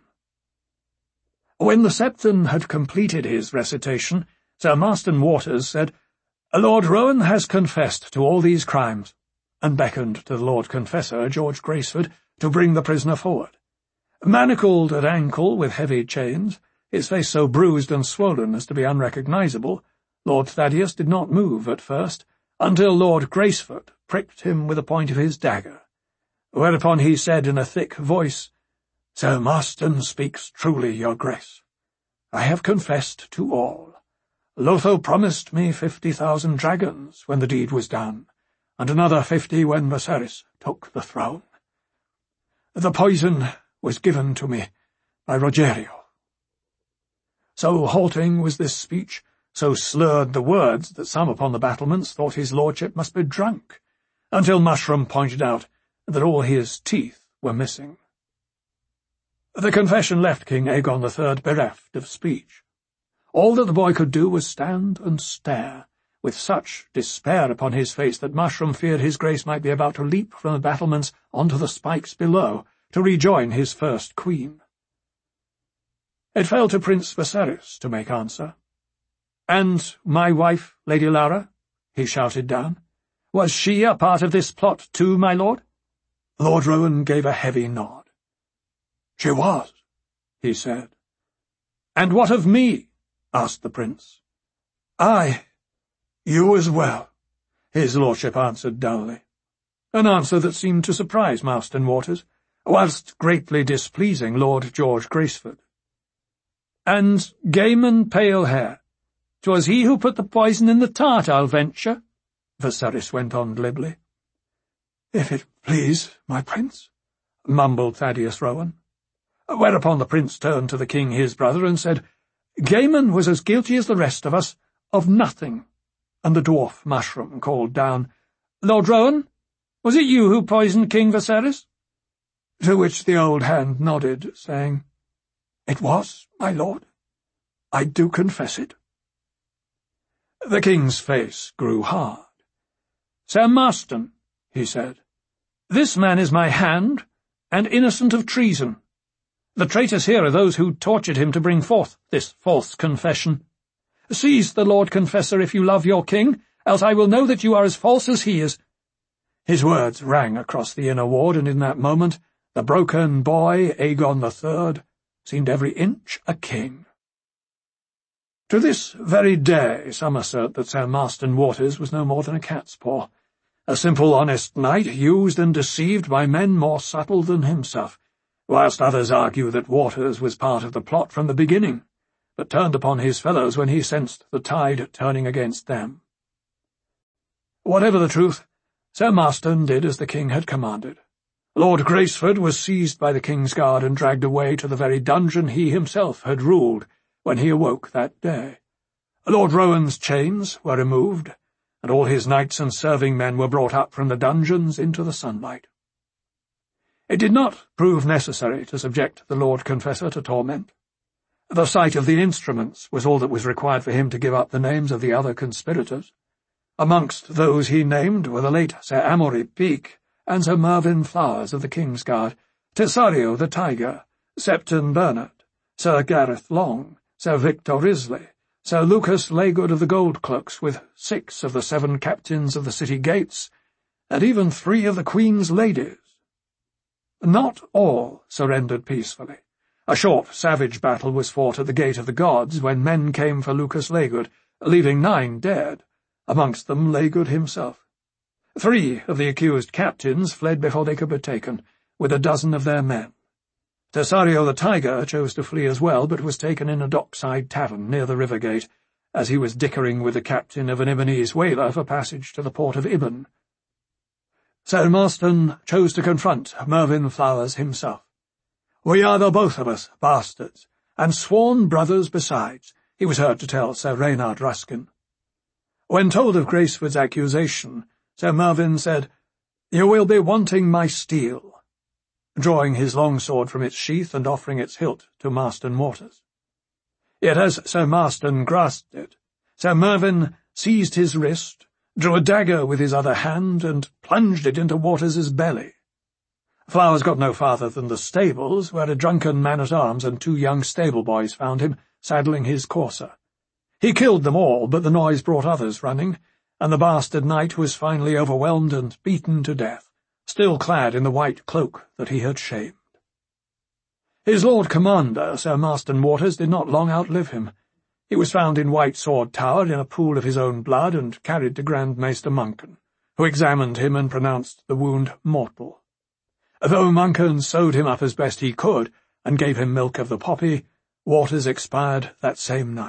When the Septon had completed his recitation, Sir Marston Waters said, Lord Rowan has confessed to all these crimes, and beckoned to the Lord Confessor, George Graceford, to bring the prisoner forward. Manacled at ankle with heavy chains, his face so bruised and swollen as to be unrecognisable, Lord Thaddeus did not move at first, until Lord Graceford pricked him with the point of his dagger, whereupon he said in a thick voice, Sir Marston speaks truly, your grace. I have confessed to all. Lotho promised me 50,000 dragons when the deed was done, and another 50 when Viserys took the throne. The poison was given to me by Rogerio. So halting was this speech, so slurred the words that some upon the battlements thought his lordship must be drunk, until Mushroom pointed out that all his teeth were missing. The confession left King Aegon III bereft of speech. All that the boy could do was stand and stare, with such despair upon his face that Mushroom feared his grace might be about to leap from the battlements onto the spikes below to rejoin his first queen. It fell to Prince Viserys to make answer. "And my wife, Lady Lara?" he shouted down. "Was she a part of this plot too, my lord?" Lord Rowan gave a heavy nod. "She was," he said. "And what of me?" asked the prince. "Aye, you as well," his lordship answered dully, an answer that seemed to surprise Marston Waters, whilst greatly displeasing Lord George Graceford. "And Gaemon Palehair, 'twas he who put the poison in the tart, I'll venture," Viserys went on glibly. "If it please, my prince," mumbled Thaddeus Rowan. Whereupon the prince turned to the king his brother and said, "Gaemon was as guilty as the rest of us, of nothing," and the dwarf Mushroom called down, "Lord Rowan, was it you who poisoned King Viserys?" To which the old hand nodded, saying, "It was, my lord. I do confess it." The king's face grew hard. "Sir Marston," he said, "this man is my hand, and innocent of treason. The traitors here are those who tortured him to bring forth this false confession. Seize the Lord Confessor if you love your king, else I will know that you are as false as he is." His words rang across the inner ward, and in that moment the broken boy, Aegon III, seemed every inch a king. To this very day some assert that Sir Marston Waters was no more than a cat's paw, a simple honest knight used and deceived by men more subtle than himself, whilst others argue that Waters was part of the plot from the beginning, but turned upon his fellows when he sensed the tide turning against them. Whatever the truth, Sir Marston did as the king had commanded. Lord Graceford was seized by the king's guard and dragged away to the very dungeon he himself had ruled when he awoke that day. Lord Rowan's chains were removed, and all his knights and serving men were brought up from the dungeons into the sunlight. It did not prove necessary to subject the Lord Confessor to torment. The sight of the instruments was all that was required for him to give up the names of the other conspirators. Amongst those he named were the late Sir Amory Peake and Sir Mervyn Flowers of the King's Guard, Tesario the Tiger, Septon Bernard, Sir Gareth Long, Sir Victor Risley, Sir Lucas Laygood of the Gold Cloaks, with 6 of the 7 captains of the city gates, and even 3 of the Queen's ladies. Not all surrendered peacefully. A short, savage battle was fought at the Gate of the Gods when men came for Lucas Laygood, leaving 9 dead, amongst them Laygood himself. 3 of the accused captains fled before they could be taken, with a dozen of their men. Tesario the Tiger chose to flee as well, but was taken in a dockside tavern near the river gate, as he was dickering with the captain of an Ibbenese whaler for passage to the port of Ibben. Sir Marston chose to confront Mervyn Flowers himself. "We are the both of us bastards, and sworn brothers besides," he was heard to tell Sir Reynard Ruskin. When told of Graceford's accusation, Sir Mervyn said, "You will be wanting my steel," drawing his long sword from its sheath and offering its hilt to Marston Waters. Yet as Sir Marston grasped it, Sir Mervyn seized his wrist, drew a dagger with his other hand, and plunged it into Waters's belly. Flowers got no farther than the stables, where a drunken man-at-arms and 2 young stable-boys found him, saddling his courser. He killed them all, but the noise brought others running, and the bastard knight was finally overwhelmed and beaten to death, still clad in the white cloak that he had shamed. His Lord Commander, Sir Marston Waters, did not long outlive him. He was found in White Sword Tower in a pool of his own blood and carried to Grand Maester Monken, who examined him and pronounced the wound mortal. Though Monken sewed him up as best he could and gave him milk of the poppy, Waters expired that same night.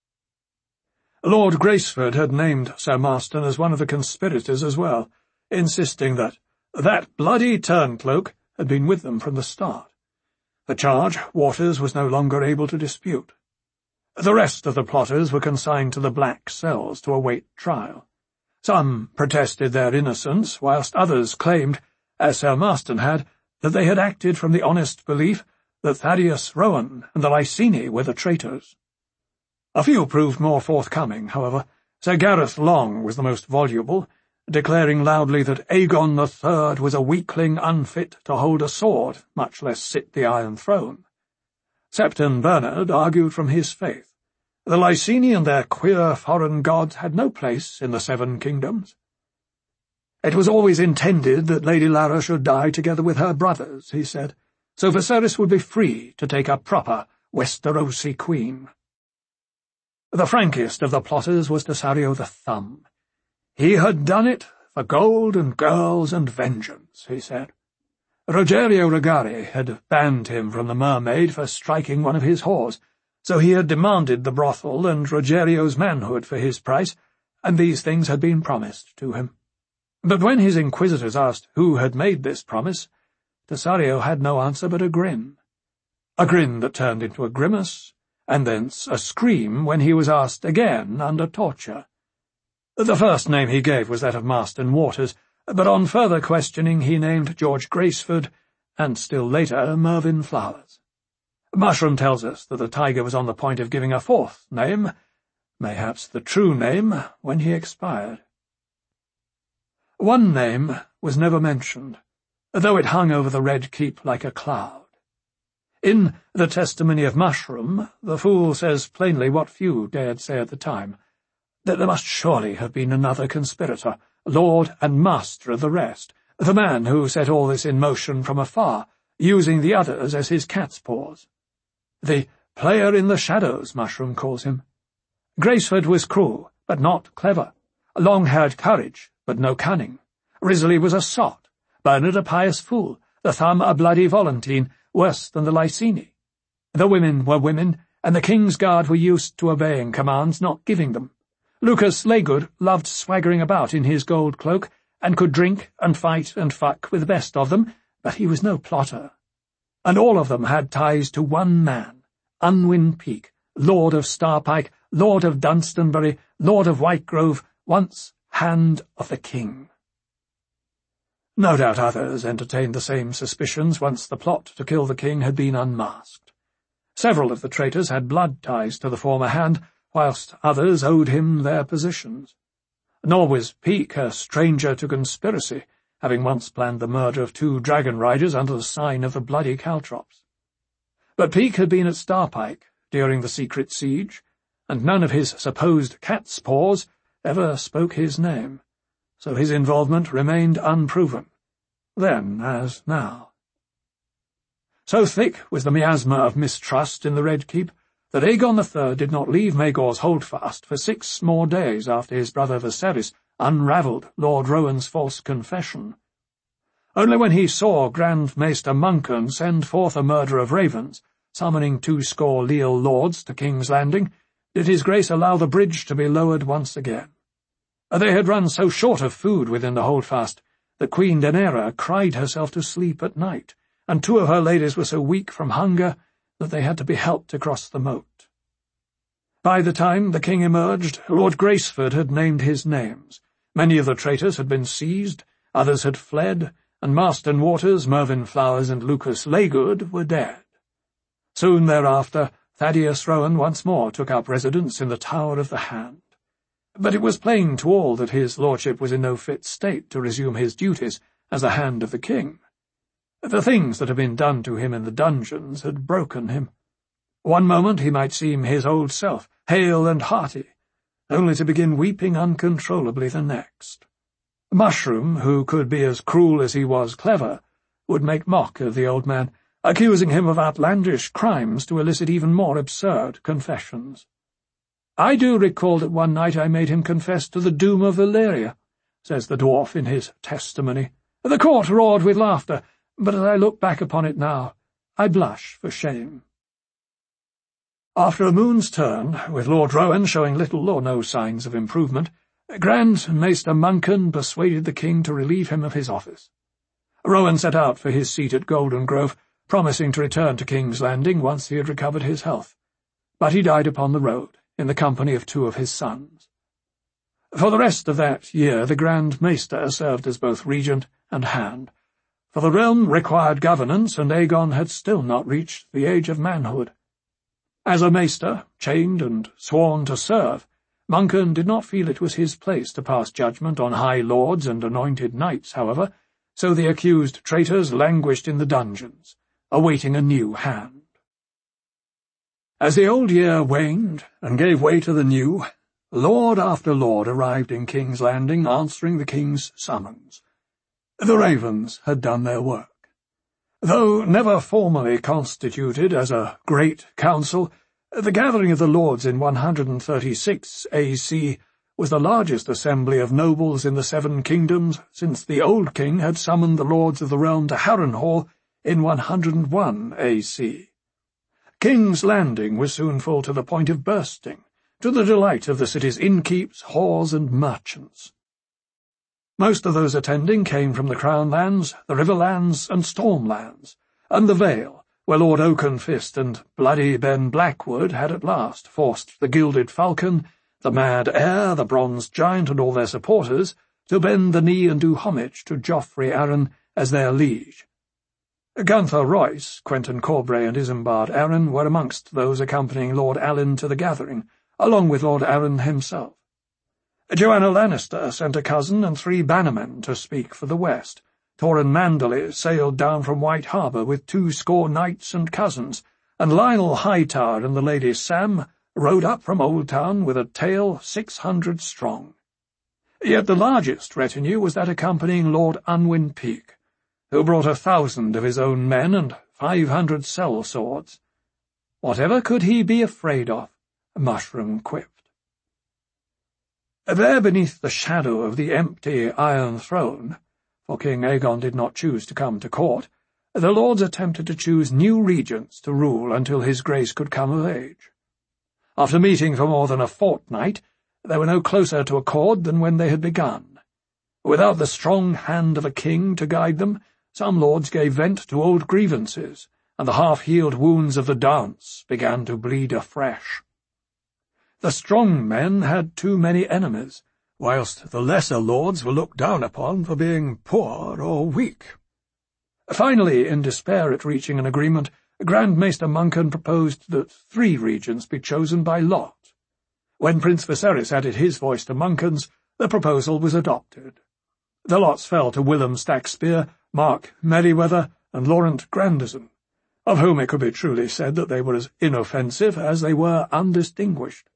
Lord Graceford had named Sir Marston as one of the conspirators as well, insisting that bloody turncloak had been with them from the start. The charge Waters was no longer able to dispute. The rest of the plotters were consigned to the black cells to await trial. Some protested their innocence, whilst others claimed, as Sir Marston had, that they had acted from the honest belief that Thaddeus Rowan and the Licini were the traitors. A few proved more forthcoming, however. Sir Gareth Long was the most voluble, declaring loudly that Aegon III was a weakling unfit to hold a sword, much less sit the Iron Throne. Septon Bernard argued from his faith. The Licini and their queer foreign gods had no place in the 7 kingdoms. It was always intended that Lady Lara should die together with her brothers, he said, so Viserys would be free to take a proper Westerosi queen. The frankest of the plotters was Tesario the Thumb. He had done it for gold and girls and vengeance, he said. Rogerio Regari had banned him from the Mermaid for striking one of his whores, so he had demanded the brothel and Rogerio's manhood for his price, and these things had been promised to him. But when his inquisitors asked who had made this promise, Tesario had no answer but a grin that turned into a grimace, and thence a scream when he was asked again under torture. The first name he gave was that of Marston Waters, but on further questioning he named George Graceford, and still later Mervyn Flowers. Mushroom tells us that the tiger was on the point of giving a 4th name, mayhaps the true name, when he expired. One name was never mentioned, though it hung over the Red Keep like a cloud. In The Testimony of Mushroom, the fool says plainly what few dared say at the time, that there must surely have been another conspirator, lord and master of the rest, the man who set all this in motion from afar, using the others as his cat's paws. The player in the shadows, Mushroom calls him. Graceford was cruel, but not clever. Long had courage, but no cunning. Risley was a sot, Bernard a pious fool, the Thumb a bloody Volantine, worse than the Licini. The women were women, and the King's Guard were used to obeying commands, not giving them. Lucas Laygood loved swaggering about in his gold cloak, and could drink and fight and fuck with the best of them, but he was no plotter. And all of them had ties to one man, Unwin Peake, Lord of Starpike, Lord of Dunstanbury, Lord of Whitegrove, once Hand of the King. No doubt others entertained the same suspicions once the plot to kill the king had been unmasked. Several of the traitors had blood ties to the former hand, whilst others owed him their positions. Nor was Peake a stranger to conspiracy, having once planned the murder of 2 dragon riders under the sign of the Bloody Caltrops. But Peake had been at Starpike during the secret siege, and none of his supposed cat's paws ever spoke his name, so his involvement remained unproven, then as now. So thick was the miasma of mistrust in the Red Keep that Aegon III did not leave Maegor's Holdfast for 6 more days after his brother Viserys unravelled Lord Rowan's false confession. Only when he saw Grand Maester Muncan send forth a murder of ravens, summoning 20 leal lords to King's Landing, did his grace allow the bridge to be lowered once again. They had run so short of food within the Holdfast that Queen Daenerys cried herself to sleep at night, and 2 of her ladies were so weak from hunger that they had to be helped across the moat. By the time the king emerged, Lord Graceford had named his names. Many of the traitors had been seized, others had fled, and Marston Waters, Mervyn Flowers, and Lucas Laygood were dead. Soon thereafter, Thaddeus Rowan once more took up residence in the Tower of the Hand. But it was plain to all that his lordship was in no fit state to resume his duties as the Hand of the King. The things that had been done to him in the dungeons had broken him. One moment he might seem his old self, hale and hearty, only to begin weeping uncontrollably the next. Mushroom, who could be as cruel as he was clever, would make mock of the old man, accusing him of outlandish crimes to elicit even more absurd confessions. "I do recall that one night I made him confess to the doom of Valyria," says the dwarf in his testimony. "The court roared with laughter, but as I look back upon it now, I blush for shame." After a moon's turn, with Lord Rowan showing little or no signs of improvement, Grand Maester Muncan persuaded the king to relieve him of his office. Rowan set out for his seat at Golden Grove, promising to return to King's Landing once he had recovered his health. But he died upon the road, in the company of 2 of his sons. For the rest of that year the Grand Maester served as both regent and hand, for the realm required governance, and Aegon had still not reached the age of manhood. As a maester, chained and sworn to serve, Muncan did not feel it was his place to pass judgment on high lords and anointed knights, however, so the accused traitors languished in the dungeons, awaiting a new hand. As the old year waned and gave way to the new, lord after lord arrived in King's Landing answering the king's summons. The ravens had done their work. Though never formally constituted as a great council, the gathering of the lords in 136 AC was the largest assembly of nobles in the 7 kingdoms since the old king had summoned the lords of the realm to Harrenhal in 101 AC. King's Landing was soon full to the point of bursting, to the delight of the city's innkeeps, whores, and merchants. Most of those attending came from the Crown Lands, the Riverlands, and Stormlands, and the Vale, where Lord Oakenfist and Bloody Ben Blackwood had at last forced the Gilded Falcon, the Mad Heir, the Bronze Giant, and all their supporters to bend the knee and do homage to Joffrey Arryn as their liege. Gunther Royce, Quentin Corbray, and Isambard Arryn were amongst those accompanying Lord Alyn to the gathering, along with Lord Arryn himself. Joanna Lannister sent a cousin and 3 bannermen to speak for the West. Torren Manderly sailed down from White Harbour with 20 knights and cousins, and Lionel Hightower and the Lady Sam rode up from Old Town with a tail 600 strong. Yet the largest retinue was that accompanying Lord Unwin Peake, who brought 1,000 of his own men and 500 sellswords. Whatever could he be afraid of? Mushroom quipped. There beneath the shadow of the empty Iron Throne, for King Aegon did not choose to come to court, the lords attempted to choose new regents to rule until his grace could come of age. After meeting for more than a fortnight, they were no closer to accord than when they had begun. Without the strong hand of a king to guide them, some lords gave vent to old grievances, and the half-healed wounds of the dance began to bleed afresh. The strong men had too many enemies, whilst the lesser lords were looked down upon for being poor or weak. Finally, in despair at reaching an agreement, Grand Maester Monken proposed that 3 regents be chosen by lot. When Prince Viserys added his voice to Monken's, the proposal was adopted. The lots fell to Willem Stackspear, Mark Merryweather, and Laurent Grandison, of whom it could be truly said that they were as inoffensive as they were undistinguished.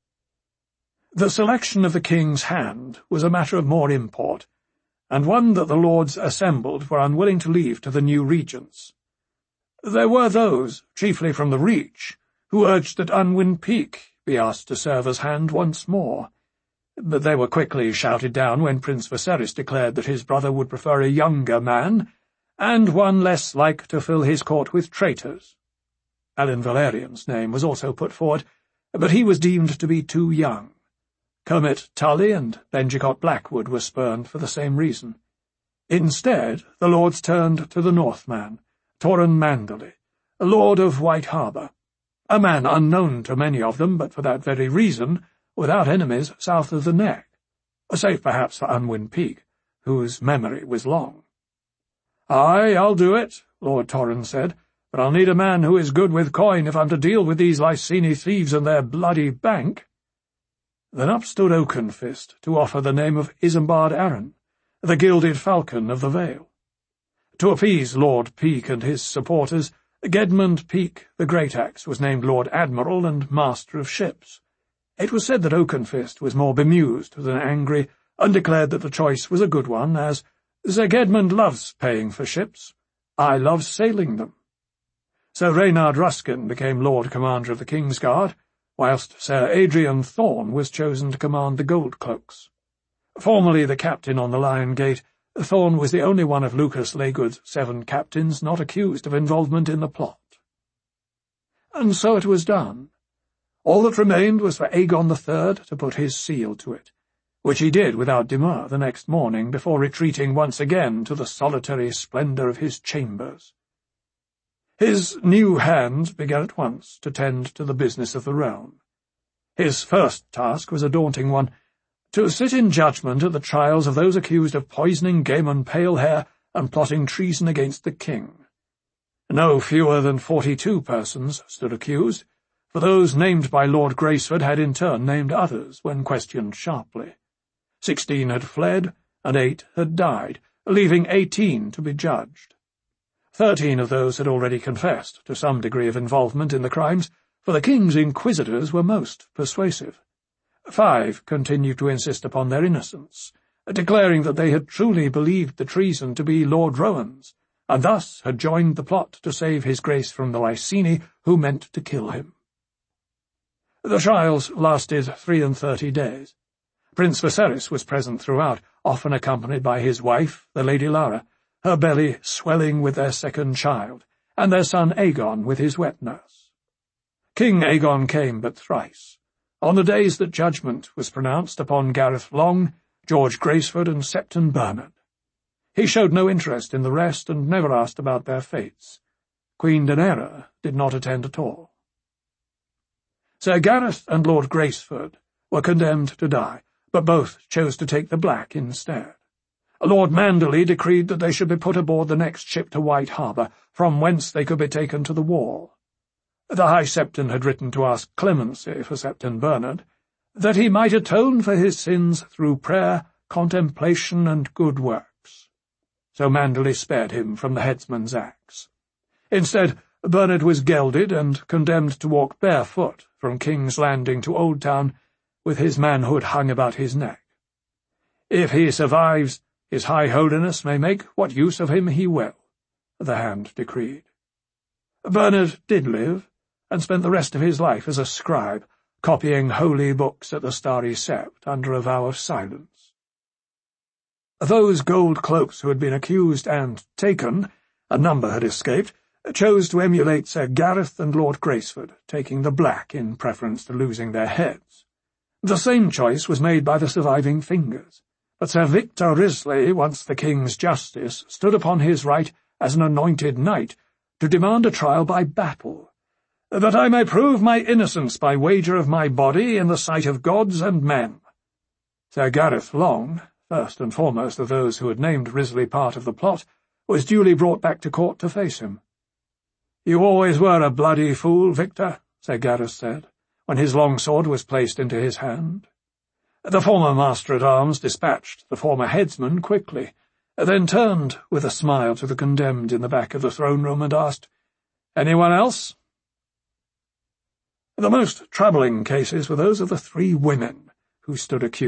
The selection of the King's Hand was a matter of more import, and one that the Lords assembled were unwilling to leave to the new regents. There were those, chiefly from the Reach, who urged that Unwin Peake be asked to serve as Hand once more, but they were quickly shouted down when Prince Viserys declared that his brother would prefer a younger man, and one less like to fill his court with traitors. Alan Valerian's name was also put forward, but he was deemed to be too young. Kermit Tully and Benjicott Blackwood were spurned for the same reason. Instead, the Lords turned to the Northman, Torren Manderly, a lord of White Harbour, a man unknown to many of them, but for that very reason, without enemies south of the Neck, save perhaps for Unwin Peake, whose memory was long. "Aye, I'll do it," Lord Torren said, "but I'll need a man who is good with coin if I'm to deal with these Lyseni thieves and their bloody bank." Then up stood Oakenfist to offer the name of Isambard Arryn, the gilded falcon of the Vale. To appease Lord Peake and his supporters, Gedmund Peake the Greataxe was named Lord Admiral and Master of Ships. It was said that Oakenfist was more bemused than angry, and declared that the choice was a good one, as Sir Gedmund loves paying for ships. I love sailing them. Sir Reynard Ruskin became Lord Commander of the King's Guard, whilst Sir Adrian Thorne was chosen to command the Goldcloaks. Formerly the captain on the Lion Gate, Thorne was the only one of Lucas Legud's 7 captains not accused of involvement in the plot. And so it was done. All that remained was for Aegon III to put his seal to it, which he did without demur the next morning before retreating once again to the solitary splendour of his chambers. His new hand began at once to tend to the business of the realm. His first task was a daunting one, to sit in judgment at the trials of those accused of poisoning Gaemon Palehair and plotting treason against the king. No fewer than 42 persons stood accused, for those named by Lord Graceford had in turn named others when questioned sharply. 16 had fled, and 8 had died, leaving 18 to be judged. 13 of those had already confessed to some degree of involvement in the crimes, for the king's inquisitors were most persuasive. 5 continued to insist upon their innocence, declaring that they had truly believed the treason to be Lord Rowan's, and thus had joined the plot to save his grace from the Lyseni who meant to kill him. The trials lasted 33 days. Prince Viserys was present throughout, often accompanied by his wife, the Lady Lara, her belly swelling with their second child, and their son Aegon with his wet nurse. King Aegon came but thrice, on the days that judgment was pronounced upon Gareth Long, George Graceford, and Septon Bernard. He showed no interest in the rest and never asked about their fates. Queen Daenerys did not attend at all. Sir Gareth and Lord Graceford were condemned to die, but both chose to take the black instead. Lord Manderly decreed that they should be put aboard the next ship to White Harbour, from whence they could be taken to the Wall. The High Septon had written to ask clemency for Septon Bernard, that he might atone for his sins through prayer, contemplation, and good works. So Manderly spared him from the headsman's axe. Instead, Bernard was gelded and condemned to walk barefoot from King's Landing to Old Town, with his manhood hung about his neck. If he survives, his High Holiness may make what use of him he will, the hand decreed. Bernard did live, and spent the rest of his life as a scribe, copying holy books at the Starry Sept under a vow of silence. Those gold cloaks who had been accused and taken, a number had escaped, chose to emulate Sir Gareth and Lord Graceford, taking the black in preference to losing their heads. The same choice was made by the surviving Fingers, but Sir Victor Risley, once the king's justice, stood upon his right as an anointed knight to demand a trial by battle, that I may prove my innocence by wager of my body in the sight of gods and men. Sir Gareth Long, first and foremost of those who had named Risley part of the plot, was duly brought back to court to face him. "You always were a bloody fool, Victor," Sir Gareth said, when his long sword was placed into his hand. The former master-at-arms dispatched the former headsman quickly, then turned with a smile to the condemned in the back of the throne-room and asked, "Anyone else?" The most troubling cases were those of the 3 women who stood accused.